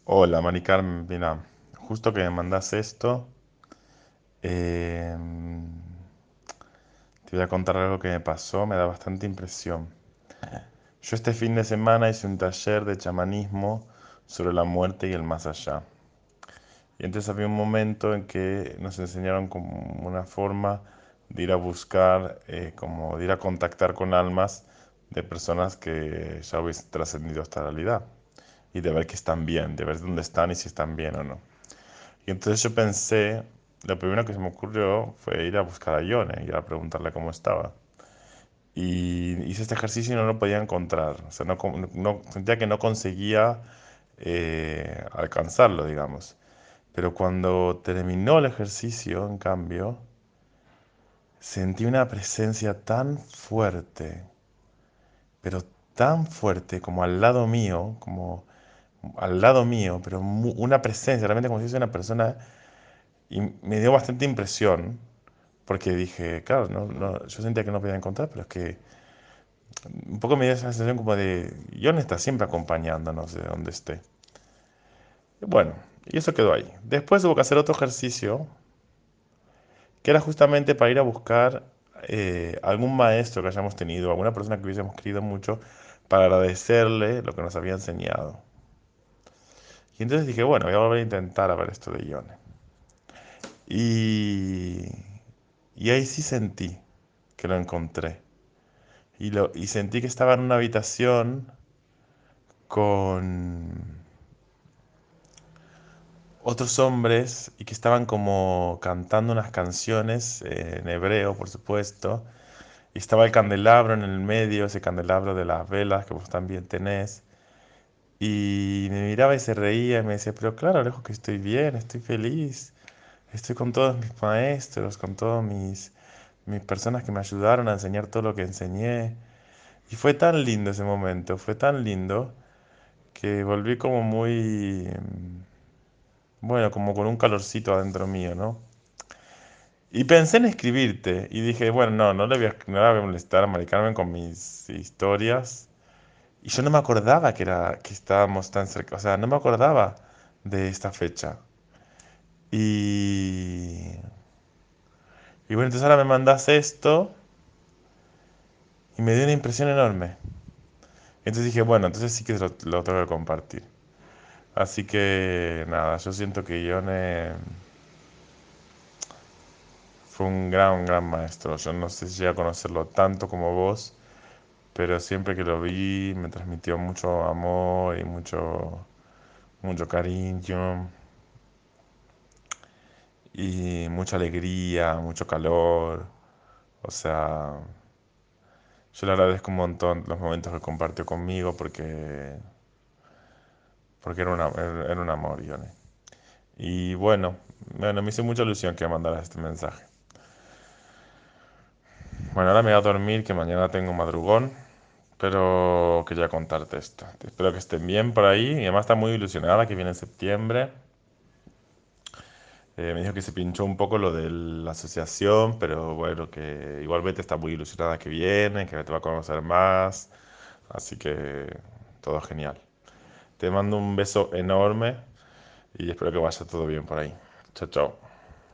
Hola, Mari Carmen, mira, justo que me mandas esto, eh, te voy a contar algo que me pasó, me da bastante impresión. Yo este fin de semana hice un taller de chamanismo sobre la muerte y el más allá. Y entonces había un momento en que nos enseñaron como una forma de ir a buscar, como de ir a contactar con almas de personas que ya hubiesen trascendido esta realidad. Y de ver que están bien, de ver dónde están y si están bien o no. Y entonces yo pensé, lo primero que se me ocurrió fue ir a buscar a Ione, ir a preguntarle cómo estaba. Y hice este ejercicio y no lo podía encontrar. O sea, sentía que no conseguía alcanzarlo, digamos. Pero cuando terminó el ejercicio, en cambio, sentí una presencia tan fuerte, pero tan fuerte como al lado mío, pero una presencia, realmente como si fuese una persona. Y me dio bastante impresión, porque dije, claro, yo sentía que no podía encontrar, pero es que un poco me dio esa sensación como de, John está siempre acompañándonos de donde esté. Y bueno, y eso quedó ahí. Después hubo que hacer otro ejercicio, que era justamente para ir a buscar algún maestro que hayamos tenido, alguna persona que hubiésemos querido mucho, para agradecerle lo que nos había enseñado. Y entonces dije, bueno, voy a volver a intentar a ver esto de Ione. Y, y ahí sí sentí que lo encontré. Y sentí que estaba en una habitación con otros hombres y que estaban como cantando unas canciones en hebreo, por supuesto. Y estaba el candelabro en el medio, ese candelabro de las velas que vos también tenés. Y me miraba y se reía y me decía, pero claro, lejos que estoy bien, estoy feliz. Estoy con todos mis maestros, con todos mis personas que me ayudaron a enseñar todo lo que enseñé. Y fue tan lindo ese momento, fue tan lindo que volví como muy, bueno, como con un calorcito adentro mío, ¿no? Y pensé en escribirte y dije, bueno, no le voy a molestar a Mari Carmen con mis historias. Y yo no me acordaba que estábamos tan cerca, o sea, no me acordaba de esta fecha. Y, y bueno, entonces ahora me mandas esto y me dio una impresión enorme. Entonces dije, bueno, entonces sí que lo tengo que compartir. Así que nada, yo siento que Ione fue un gran maestro. Yo no sé si llegué a conocerlo tanto como vos, pero siempre que lo vi me transmitió mucho amor y mucho cariño y mucha alegría, mucho calor. O sea, yo le agradezco un montón los momentos que compartió conmigo porque era un amor, Ione. Y bueno, me hizo mucha ilusión que mandaras este mensaje. Bueno, ahora me voy a dormir, que mañana tengo madrugón. Pero quería contarte esto. Espero que estén bien por ahí. Mi mamá está muy ilusionada que viene en septiembre. Me dijo que se pinchó un poco lo de la asociación, pero bueno, que igualmente está muy ilusionada que viene, que te va a conocer más. Así que todo genial. Te mando un beso enorme y espero que vaya todo bien por ahí. Chao, chao.